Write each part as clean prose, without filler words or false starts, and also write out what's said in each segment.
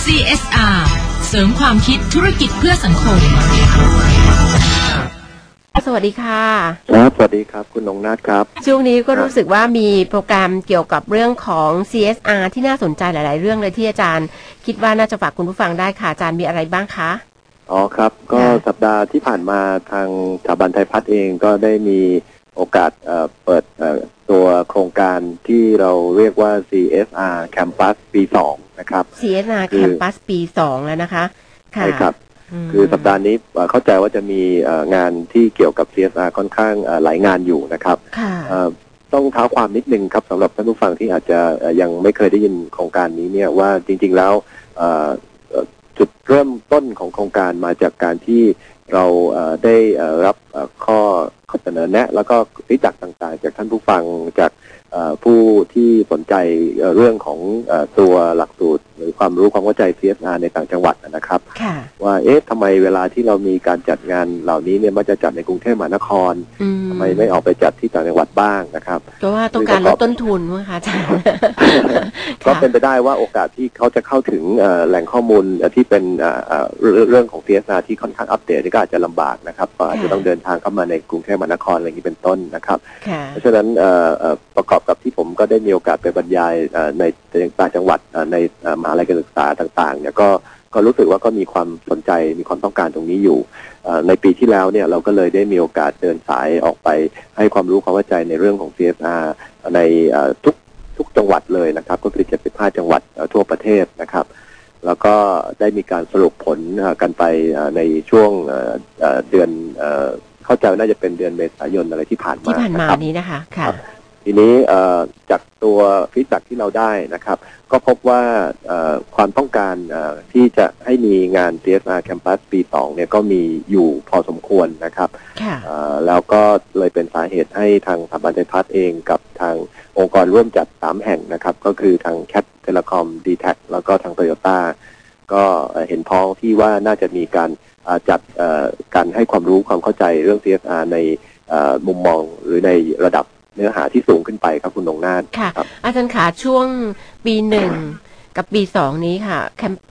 CSR เสริมความคิดธุรกิจเพื่อสังคมสวัสดีค่ะครับสวัสดีครับคุณนงนาถครับช่วงนี้ก็รู้สึกว่ามีโปรแกรมเกี่ยวกับเรื่องของ CSR ที่น่าสนใจหลายๆเรื่องเลยที่อาจารย์คิดว่าน่าจะฝากคุณผู้ฟังได้ค่ะอาจารย์มีอะไรบ้างคะอ๋อครับก็สัปดาห์ที่ผ่านมาทางสถาบันไทยพัฒน์เองก็ได้มีโอกาสเปิดตัวโครงการที่เราเรียกว่า CSR Campus ปี 2 นะครับ CSR Campus ปี 2 แล้วนะคะใช่ครับคือสัปดาห์นี้เข้าใจว่าจะมีงานที่เกี่ยวกับ CSR ค่อนข้างหลายงานอยู่นะครับต้องเท้าความนิดนึงครับสำหรับท่านผู้ฟังที่อาจจะยังไม่เคยได้ยินโครงการนี้เนี่ยว่าจริงๆแล้วจุดเริ่มต้นของโครงการมาจากการที่เราได้รับข้อเสนอแนะแล้วก็ฟีดแบ็กต่างๆจากท่านผู้ฟังจากผู้ที่สนใจเรื่องของตัวหลักสูตรหรือความรู้ความเข้าใจ CSR ในต่างจังหวัดนะครับว่าทำไมเวลาที่เรามีการจัดงานเหล่านี้เนี่ยมันจะจัดในกรุงเทพมหานครทำไมไม่ออกไปจัดที่ต่างจังหวัดบ้างนะครับเพราะว่าต้องการลดต้นทุนมั้งคะอาจารย์ก็เป็นไปได้ว่าโอกาสที่เขาจะเข้าถึงแหล่งข้อมูลที่เป็นเรื่องของ CSR ที่ค่อนข้างอัปเดตก็อาจจะลำบากนะครับอาจจะต้องเดินทางเข้ามาในกรุงเทพมหานครอะไรอย่างนี้เป็นต้นนะครับเพราะฉะนั้นประกอบกับที่ผมก็ได้มีโอกาสไปบรรยายในต่างจังหวัดในมหาวิทยาลัยการศึกษาต่างๆเนี่ยก็รู้สึกว่าก็มีความสนใจมีความต้องการตรงนี้อยู่ในปีที่แล้วเนี่ยเราก็เลยได้มีโอกาสเดินสายออกไปให้ความรู้ความเข้าใจในเรื่องของ CSR ในทุกจังหวัดเลยนะครับก็คือ75จังหวัดทั่วประเทศนะครับแล้วก็ได้มีการสรุปผลกันไปในช่วงเดือนเข้าใจน่าจะเป็นเดือนเมษายนอะไรที่ผ่านมานี้นะคะค่ะทีนี้จากตัวฟีดแบ็กที่เราได้นะครับก็พบว่าความต้องการที่จะให้มีงาน CSR Campus ปี 2 เนี่ยก็มีอยู่พอสมควรนะครับแล้วก็เลยเป็นสาเหตุให้ทางสถาบันไทยพัฒน์เองกับทางองค์กรร่วมจัด3แห่งนะครับก็คือทาง CAT Telecom D-Tech แล้วก็ทาง Toyota ก็เห็นพ้องที่ว่าน่าจะมีการจัดการให้ความรู้ความเข้าใจเรื่อง CSR ในมุมมองหรือในระดับเนื้อหาที่สูงขึ้นไปครับคุณนงนาถค่ะอาจารย์ขาช่วงปี 1 กับปี 2 นี้ค่ะ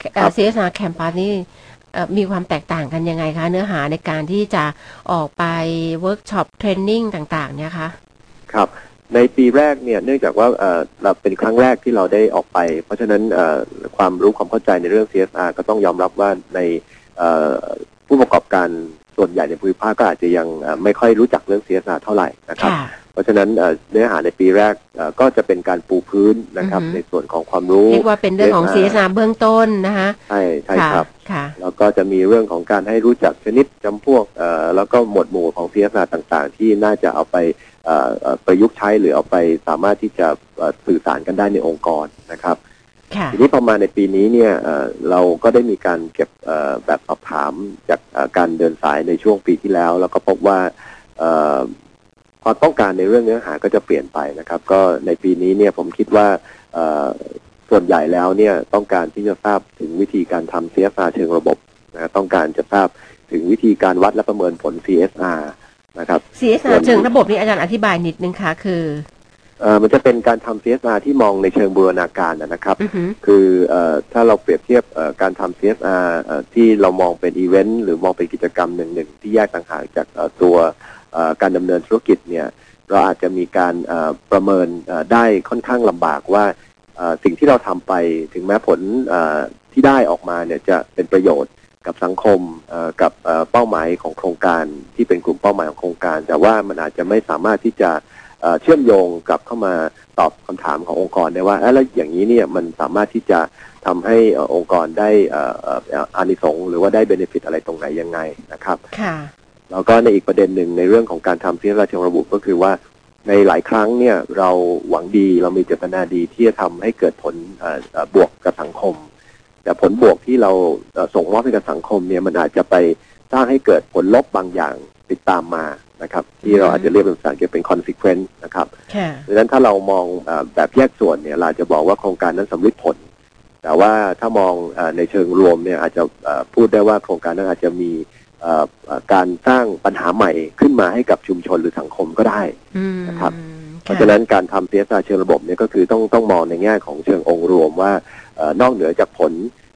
CSR Campus นี่มีความแตกต่างกันยังไงคะเนื้อหาในการที่จะออกไปเวิร์กช็อปเทรนนิ่งต่างๆเนี่ยคะครับในปีแรกเนี่ยเนื่องจากว่าเราเป็นครั้งแรกที่เราได้ออกไปเพราะฉะนั้นความรู้ความเข้าใจในเรื่อง CSR ก็ต้องยอมรับว่าในผู้ประกอบการส่วนใหญ่ในภูมิภาคก็อาจจะยังไม่ค่อยรู้จักเรื่อง CSR เท่าไหร่นะครับเพราะฉะนั้นเนื้อหาในปีแรกก็จะเป็นการปูพื้นนะครับในส่วนของความรู้เรียกว่าเป็นเรื่องของ CSR เบื้องต้นนะคะใช่ครับแล้วก็จะมีเรื่องของการให้รู้จักชนิดจำพวกแล้วก็หมวดหมู่ของ CSR ต่างๆที่น่าจะเอาไปประยุกต์ใช้หรือเอาไปสามารถที่จะสื่อสารกันได้ในองค์กรนะครับทีนี้พอมาในปีนี้เนี่ยเราก็ได้มีการเก็บแบบสอบถามจากการเดินสายในช่วงปีที่แล้วแล้วก็พบว่าความต้องการในเรื่องเนื้อหาก็จะเปลี่ยนไปนะครับก็ในปีนี้เนี่ยผมคิดว่าส่วนใหญ่แล้วเนี่ยต้องการที่จะทราบถึงวิธีการทำ CSR เชิงระบบนะต้องการจะทราบถึงวิธีการวัดและประเมินผล CSR นะครับ CSR เชิงระบบนี่อาจารย์อธิบายนิดนึงค่ะคือมันจะเป็นการทำ CSR ที่มองในเชิงบูรณาการนะครับคือถ้าเราเปรียบเทียบการทำ CSR ที่เรามองเป็นอีเวนต์หรือมองเป็นกิจกรรมหนึ่งๆที่แยกต่างหากจากตัวการดำเนินธุรกิจเนี่ยเราอาจจะมีการประเมินได้ค่อนข้างลำบากว่าสิ่งที่เราทำไปถึงแม้ผลที่ได้ออกมาเนี่ยจะเป็นประโยชน์กับสังคมกับเป้าหมายของโครงการที่เป็นกลุ่มเป้าหมายของโครงการแต่ว่ามันอาจจะไม่สามารถที่จะเชื่อมโยงกลับเข้ามาตอบคำถามขององค์กรได้ว่าแล้วอย่างนี้เนี่ยมันสามารถที่จะทำให้องค์กรได้อานิสงส์หรือว่าได้เบเนฟิตอะไรตรงไหนยังไงนะครับแล้วก็ในอีกประเด็นหนึ่งในเรื่องของการทำ CSR เชิงระบบก็คือว่าในหลายครั้งเนี่ยเราหวังดีเรามีเจตนาดีที่จะทำให้เกิดผลบวกกับสังคมแต่ผลบวกที่เราส่งมอบให้กับสังคมเนี่ยมันอาจจะไปสร้างให้เกิดผลลบบางอย่างติดตามมานะครับที่เราอาจจะเรียกเป็นภาษาอังกฤษเป็น consequence นะครับดังนั้นถ้าเรามองแบบแยกส่วนเนี่ยเราจะบอกว่าโครงการนั้นสำลิดผลแต่ว่าถ้ามองในเชิงรวมเนี่ยอาจจะพูดได้ว่าโครงการนั้นอาจจะมีการสร้างปัญหาใหม่ขึ้นมาให้กับชุมชนหรือสังคมก็ได้นะครับเพราะฉะนั้นการทำ CSR เชิงระบบเนี่ยก็คือต้องมองในแง่ของเชิงองค์รวมว่านอกเหนือจากผล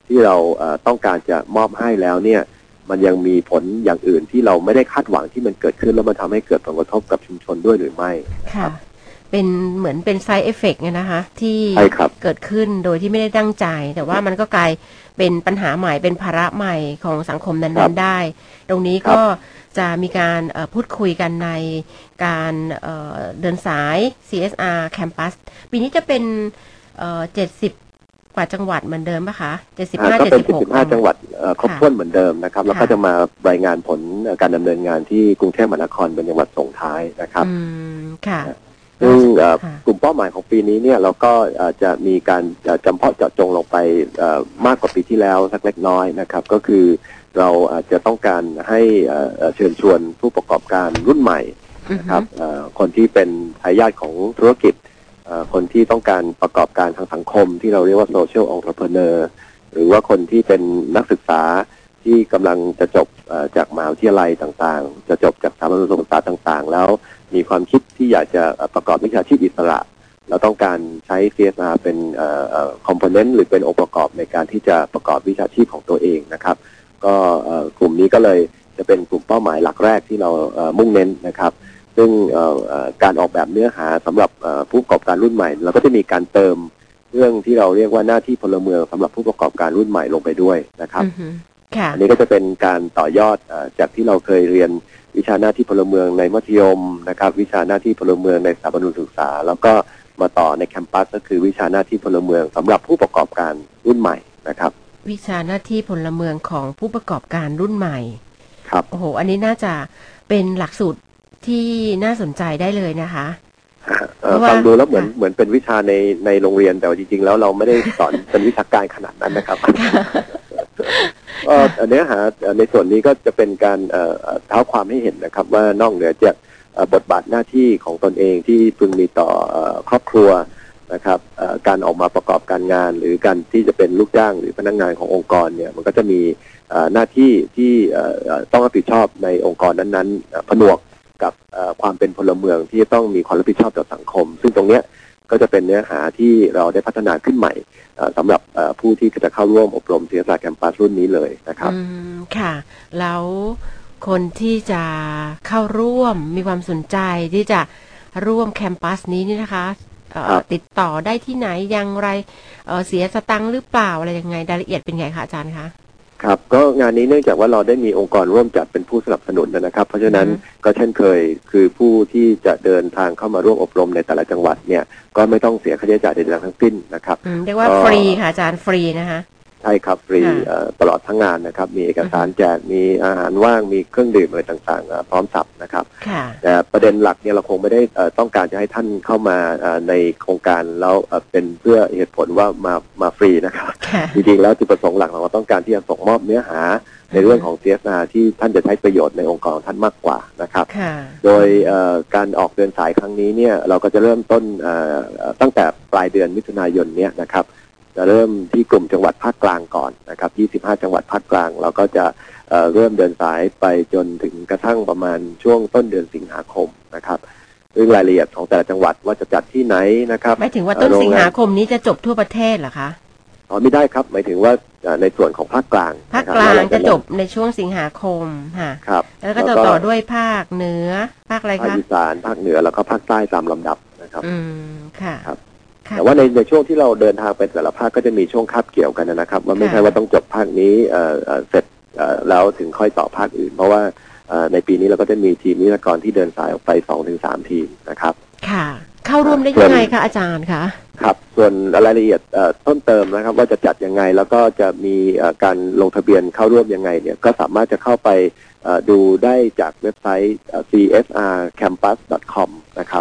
ที่เราต้องการจะมอบให้แล้วเนี่ยมันยังมีผลอย่างอื่นที่เราไม่ได้คาดหวังที่มันเกิดขึ้นแล้วมันทำให้เกิดผลกระทบกับชุมชนด้วยหรือไม่ค่ะเป็นเหมือนเป็น side effect ไงนะคะที่เกิดขึ้นโดยที่ไม่ได้ตั้งใจแต่ว่ามันก็กลายเป็นปัญหาใหม่เป็นภาระใหม่ของสังคมนั้นๆได้ตรงนี้ก็จะมีการพูดคุยกันในการเดินสาย CSR Campus ปีนี้จะเป็น70 กว่าจังหวัดเหมือนเดิมป่ะคะ75 ก็เป็น75จังหวัดครบถ้วนเหมือนเดิมนะครับแล้วก็จะมารายงานผลการดำเนินงานที่กรุงเทพมหานครเป็นจังหวัดส่งท้ายนะครับค่ะซึ่งกลุ่มเป้าหมายของปีนี้เนี่ยเราก็จะมีการจำเพาะเจาะจงลงไปมากกว่าปีที่แล้วสักเล็กน้อยนะครับก็คือเราจะต้องการให้เชิญชวนผู้ประกอบการรุ่นใหม่นะครับคนที่เป็นทายาทของธุรกิจคนที่ต้องการประกอบการทางสังคมที่เราเรียกว่า social entrepreneur หรือว่าคนที่เป็นนักศึกษาที่กำลังจะจบจากมหาวิทยาลัยต่างๆจะจบจากสถาบันอุดมศึกษาต่างๆแล้วมีความคิดที่อยากจะประกอบวิชาชีพอิสระเราต้องการใช้ CSR เป็นcomponent หรือเป็นองค์ประกอบในการที่จะประกอบวิชาชีพของตัวเองนะครับก็กลุ่มนี้ก็เลยจะเป็นกลุ่มเป้าหมายหลักแรกที่เรามุ่งเน้นนะครับซึ่งการออกแบบเนื้อหาสำหรับผู้ประกอบการรุ่นใหม่เราก็จะมีการเติมเรื่องที่เราเรียกว่าหน้าที่พลเมืองสำหรับผู้ประกอบการรุ่นใหม่ลงไปด้วยนะครับอันนี้ก็จะเป็นการต่อยอดจากที่เราเคยเรียนวิชาหน้าที่พลเมืองในมัธยมนะครับวิชาหน้าที่พลเมืองในสถาบันอุดมศึกษาแล้วก็มาต่อในแคมปัสก็คือวิชาหน้าที่พลเมืองสำหรับผู้ประกอบการรุ่นใหม่นะครับวิชาหน้าที่พลเมืองของผู้ประกอบการรุ่นใหม่ครับโอ้โหอันนี้น่าจะเป็นหลักสูตรที่น่าสนใจได้เลยนะคะฟังดูแล้วเหมือนเป็นวิชาในโรงเรียนแต่จริงๆแล้วเราไม่ได้สอนเป็นวิชาการขนาดนั้นนะครับเนื้อหาในส่วนนี้ก็จะเป็นการเท้าความให้เห็นนะครับว่านอกเหนือจากบทบาทหน้าที่ของตนเองที่พึงมีต่อครอบครัวนะครับการออกมาประกอบการงานหรือการที่จะเป็นลูกจ้างหรือพนักงานขององค์กรเนี่ยมันก็จะมีหน้าที่ที่ต้องรับผิดชอบในองค์กรนั้นๆผนวกกับความเป็นพลเมืองที่ต้องมีความรับผิดชอบต่อสังคมซึ่งตรงเนี้ยก็จะเป็นเนื้อหาที่เราได้พัฒนาขึ้นใหม่สำหรับผู้ที่จะเข้าร่วมอบรม CSR Campus รุ่นนี้เลยนะครับค่ะแล้วคนที่จะเข้าร่วมมีความสนใจที่จะร่วมแคมปัสนี้นี่นะคะติดต่อได้ที่ไหนอย่างไรเสียสตังค์หรือเปล่าอะไรยังไงรายละเอียดเป็นไงคะอาจารย์คะครับก็งานนี้เนื่องจากว่าเราได้มีองค์กรร่วมจัดเป็นผู้สนับสนุนนะครับเพราะฉะนั้นก็เช่นเคยคือผู้ที่จะเดินทางเข้ามาร่วมอบรมในแต่ละจังหวัดเนี่ยก็ไม่ต้องเสียค่าใช้จ่ายใดๆทั้งสิ้นนะครับเรียกว่าฟรีค่ะอาจารย์ฟรีนะคะใช่ครับฟรีตลอดทั้งงานนะครับมีเอกสารแจกมีอาหารว่างมีเครื่องดื่มอะไรต่างๆพร้อมสับนะครับแต่ประเด็นหลักเนี่ยเราคงไม่ได้ต้องการจะให้ท่านเข้ามาในโครงการแล้วเป็นเพื่อเหตุผลว่ามาฟรีนะครับจริงๆแล้วจุดประสงค์หลักเราต้องการที่จะส่งมอบเนื้อหาในเรื่องของ CSR ที่ท่านจะใช้ประโยชน์ในองค์กรของท่านมากกว่านะครับโดยการออกเดินสายครั้งนี้เนี่ยเราก็จะเริ่มต้นตั้งแต่ปลายเดือนมิถุนายนเนี้ยนะครับจะเริ่มที่กลุ่มจังหวัดภาคกลางก่อนนะครับ25จังหวัดภาคกลางเราก็จะเริ่มเดินสายไปจนถึงกระทั่งประมาณช่วงต้นเดือนสิงหาคมนะครับเรื่องรายละเอียดของแต่ละจังหวัดว่าจะจัดที่ไหนนะครับหมายถึงว่าต้นสิงหาคมนี้จะจบทั่วประเทศเหรอคะไม่ได้ครับหมายถึงว่าในส่วนของภาคกลางจะจบในช่วงสิงหาคมค่ะครับแล้วก็จะต่อด้วยภาคเหนือภาคอะไรคะภาคอีสานภาคเหนือแล้วก็ภาคใต้ตามลำดับนะครับค่ะแต่ว่าในช่วงที่เราเดินทางไปแต่ละภาคก็จะมีช่วงคาบเกี่ยวกันนะครับว่าไม่ใช่ว่าต้องจบภาคนี้เสร็จแล้วถึงค่อยต่อภาคอื่นเพราะว่าในปีนี้เราก็จะมีทีมวิทยากรที่เดินสายออกไป 2-3 ทีมนะครับค่ะเข้าร่วมได้ยังไงคะอาจารย์คะครับส่วนรายละเอียดเพิ่มเติมนะครับว่าจะจัดยังไงแล้วก็จะมีการลงทะเบียนเข้าร่วมยังไงเนี่ยก็สามารถจะเข้าไปดูได้จากเว็บไซต์ csrcampus.com นะครับ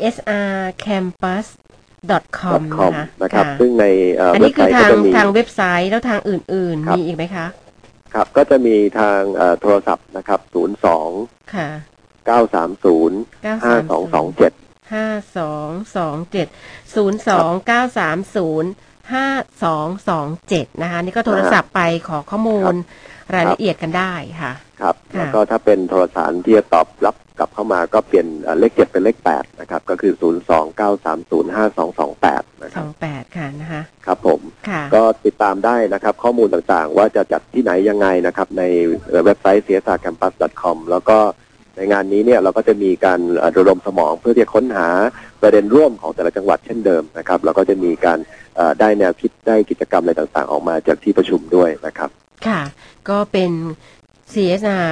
csrcampus.com นะครับซึ่งในอันนี้คือทางเว็บไซต์แล้วทางอื่นๆมีอีกไหมคะครับก็จะมีทางโทรศัพท์นะครับ02 ค่ะ 930 5227 5227 02 930 5227นะคะนี่ก็โทรศัพท์ไปขอข้อมูลรายละเอียดกันได้ค่ะครับแล้วก็ถ้าเป็นโทรสารที่จะตอบรับกลับเข้ามาก็เปลี่ยนเลข7เป็นเลข8นะครับก็คือ029305228นะครับ 28ค่ะนะคะครับผมก็ติดตามได้นะครับข้อมูลต่างๆว่าจะจัดที่ไหนยังไงนะครับในเว็บไซต์ csrcampus.com แล้วก็ในงานนี้เนี่ยเราก็จะมีการระดมสมองเพื่อที่จะค้นหาประเด็นร่วมของแต่ละจังหวัดเช่นเดิมนะครับแล้วก็จะมีการได้แนวคิดได้กิจกรรมอะไรต่างๆออกมาจากที่ประชุมด้วยนะครับค่ะก็เป็น CSR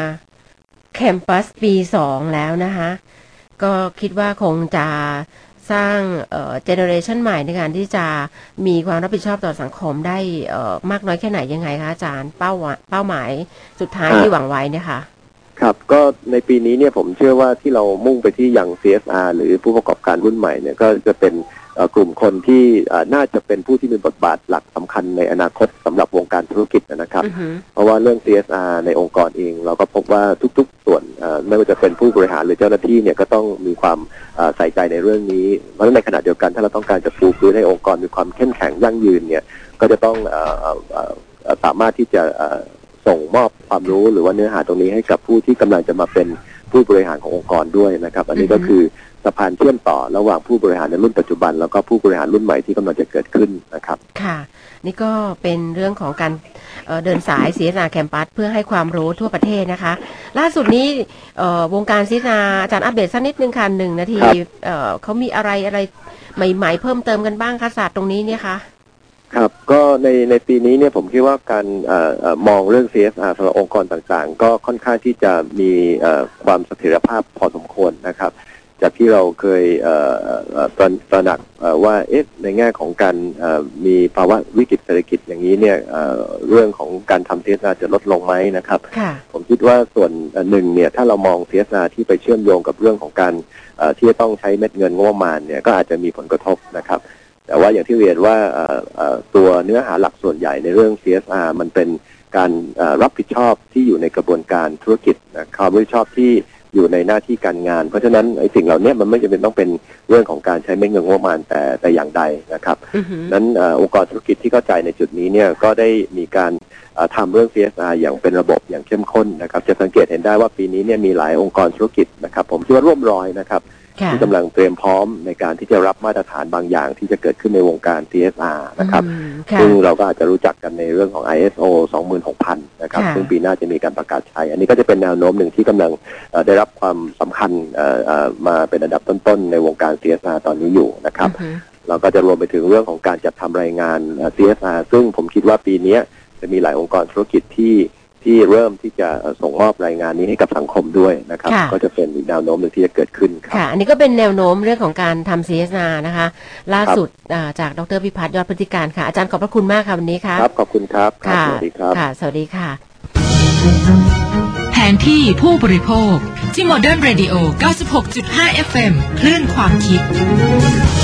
Campus ปี2แล้วนะคะก็คิดว่าคงจะสร้างเจเนอเรชันใหม่ในการที่จะมีความรับผิดชอบต่อสังคมได้มากน้อยแค่ไหนยังไงคะอาจารย์เป้าหมายสุดท้ายที่หวังไว้เนี่ยค่ะครับก็ในปีนี้เนี่ยผมเชื่อว่าที่เรามุ่งไปที่ยัง CSR หรือผู้ประกอบการรุ่นใหม่เนี่ยก็จะเป็นกลุ่มคนที่น่าจะเป็นผู้ที่มีบทบาทหลักสำคัญในอนาคตสำหรับวงการธุรกิจนะครับ เพราะว่าเรื่อง CSR ในองค์กรเองเราก็พบว่าทุกๆส่วนไม่ว่าจะเป็นผู้บริหารหรือเจ้าหน้าที่เนี่ยก็ต้องมีความใส่ใจในเรื่องนี้เพราะฉะนั้นในขณะเดียวกันถ้าเราต้องการจะปูพื้นให้องค์กรมีความเข้มแข็งยั่งยืนเนี่ยก็จะต้องสามารถที่จะส่งมอบความรู้หรือว่าเนื้อหาตรงนี้ให้กับผู้ที่กำลังจะมาเป็นผู้บริหารขององค์กรด้วยนะครับอันนี้ก็คือสะพานเชื่อมต่อระหว่างผู้บริหารในรุ่นปัจจุบันแล้วก็ผู้บริหารรุ่นใหม่ที่กำลังจะเกิดขึ้นนะครับค่ะนี่ก็เป็นเรื่องของการเดินสาย CSR Campus เพื่อให้ความรู้ทั่วประเทศนะคะล่าสุดนี้วงการ CSR อาจารย์อัปเดตสักนิดนึงค่ะ1 นาทีเขามีอะไรใหม่ๆเพิ่มเติมกันบ้างคะศาสตร์ตรงนี้เนี่ยคะครับก็ในปีนี้เนี่ยผมคิดว่าการมองเรื่อง CSR สำหรับองค์กรต่างๆก็ค่อนข้างที่จะมีความเสถียรภาพพอสมควรนะครับจากที่เราเคยตระหนักว่าในแง่ของการมีภาวะวิกฤตเศรษฐกิจอย่างนี้เนี่ยเรื่องของการทำ CSR จะลดลงไหมนะครับผมคิดว่าส่วนหนึ่งเนี่ยถ้าเรามอง CSR ที่ไปเชื่อมโยงกับเรื่องของการที่จะต้องใช้เม็ดเงินงบประมาณเนี่ยก็อาจจะมีผลกระทบนะครับแต่ว่าอย่างที่เรียนว่าตัวเนื้อหาหลักส่วนใหญ่ในเรื่อง CSR มันเป็นการรับผิดชอบที่อยู่ในกระบวนการธุรกิจความรับผิดชอบที่อยู่ในหน้าที่การงานเพราะฉะนั้นไอ้สิ่งเหล่านี้มันไม่จำเป็นต้องเป็นเรื่องของการใช้เม็ดเงินงบประมาณแต่อย่างใดนะครับนั้นองค์กรธุรกิจที่เข้าใจในจุดนี้เนี่ยก็ได้มีการทำเรื่อง CSR อย่างเป็นระบบอย่างเข้มข้นนะครับจะสังเกตเห็นได้ว่าปีนี้เนี่ยมีหลายองค์กรธุรกิจนะครับผมคิดว่าร่วมรอยนะครับที่กำลังเตรียมพร้อมในการที่จะรับมาตรฐานบางอย่างที่จะเกิดขึ้นในวงการ CSR นะครับซึ่งเราก็อาจจะรู้จักกันในเรื่องของ ISO 26000 นะครับซึ่งปีหน้าจะมีการประกาศใช้อันนี้ก็จะเป็นแนวโน้มหนึ่งที่กำลังได้รับความสำคัญมาเป็นอันดับต้นๆในวงการ CSR ตอนนี้อยู่นะครับเราก็จะรวมไปถึงเรื่องของการจัดทำรายงาน CSR ซึ่งผมคิดว่าปีนี้จะมีหลายองค์กรธุรกิจที่เริ่มที่จะส่งมอบรายงานนี้ให้กับสังคมด้วยนะครับก็จะเป็นแนวโน้มหนึ่งที่จะเกิดขึ้นค่ะอันนี้ก็เป็นแนวโน้มเรื่องของการทำ CSR นะคะล่าสุดจากดร.พิพัฒน์ยอดพฤติการค่ะอาจารย์ขอบพระคุณมากค่ะวันนี้ค่ะครับขอบคุณครับสวัสดีครับค่ะสวัสดีค่ะแผนที่ผู้บริโภคที่ Modern Radio 96.5 FM คลื่นความคิด